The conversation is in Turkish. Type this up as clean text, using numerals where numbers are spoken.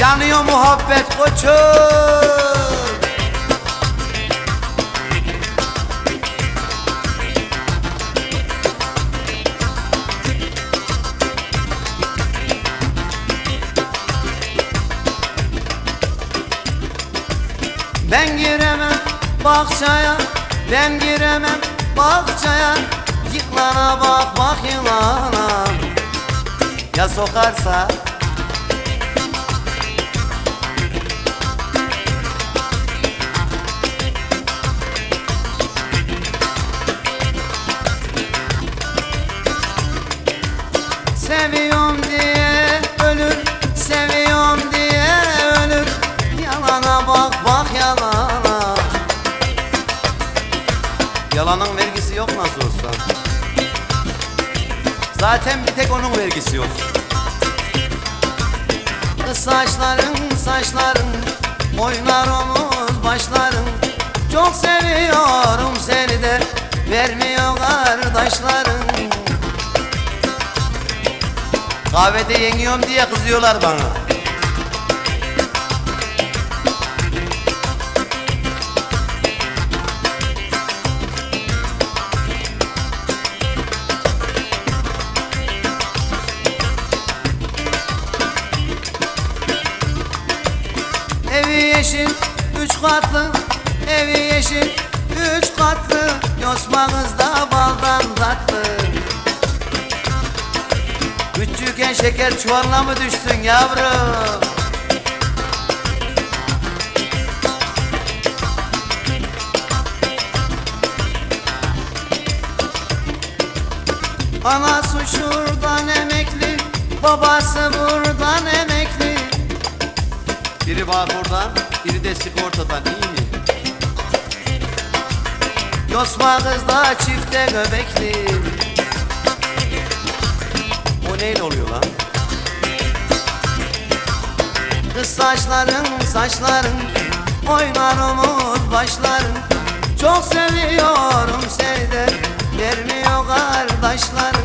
Yanıyor muhabbet koçum. Ben giremem bahçaya, ben giremem bahçaya. Yılana bak bak yılana, ya sokarsa? Seviyorum diye ölür, seviyorum diye ölür. Yalana bak bak yalana. Yalanın vergisi yok nasıl olsa. Zaten bir tek onun vergisi yok. Kız saçların saçların, oynar omuz başların. Çok seviyorum seni de vermiyor kardeşlerin. Kahvede yeniyorum diye kızıyorlar bana. Evi yeşil 3 katlı, evi yeşil 3 katlı. Yosmağız da baldan tatlı. Küçükken şeker çuvalına mı düştün yavrum? Anası şuradan emekli, babası buradan emekli. Biri var oradan, biri de sigortadan, iyi mi? Yosma kız da çifte göbekli. O neyle oluyor lan? Kız saçların saçların, oynar omuz başların. Çok seviyorum seni de vermiyor kardeşlerim.